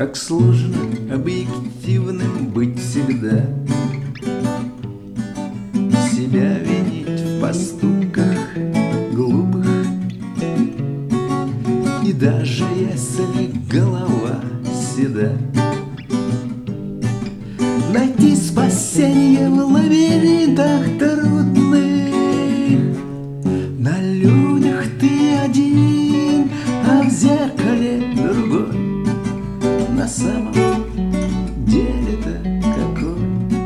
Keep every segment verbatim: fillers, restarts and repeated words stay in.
Как сложно объективным быть всегда, себя винить в поступках глупых. И даже если голова седа, найти спасение в лабиринтах трудных. На людях ты один, а в зеркале другой. На самом деле-то какой?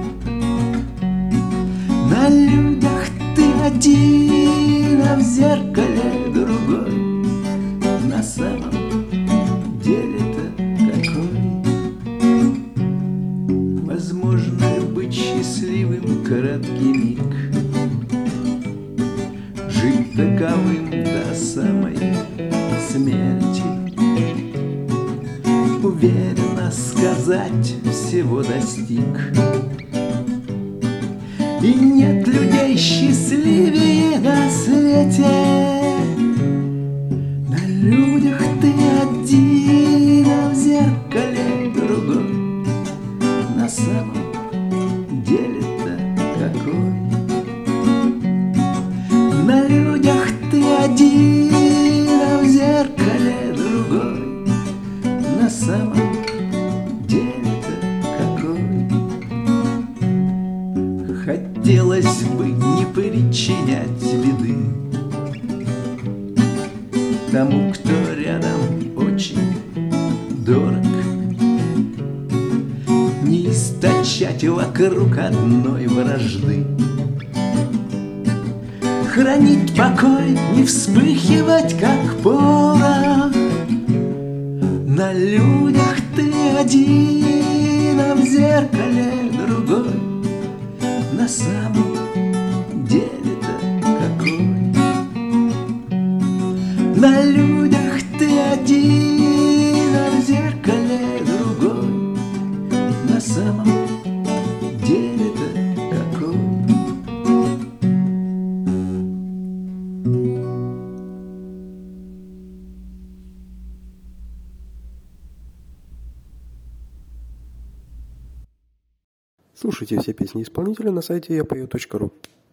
На людях ты один, а в зеркале другой. На самом деле-то какой? Возможно быть счастливым краткий миг, жить таковым до самой смерти, уверенно сказать, всего достиг. И нет людей счастливее на свете. На людях ты один, а в зеркале другой. На самом деле-то какой? На людях ты один, а в зеркале другой. На самом деле-то какой? Хотелось бы не причинять беды тому, кто рядом очень дорог, не источать вокруг одной вражды, хранить покой, не вспыхивать, как порох. На людях ты один, а в зеркале другой. На самом деле-то какой? На людях ты один, а в зеркале другой. На самом деле-то какой? Слушайте все песни исполнителя на сайте я пою точка ру.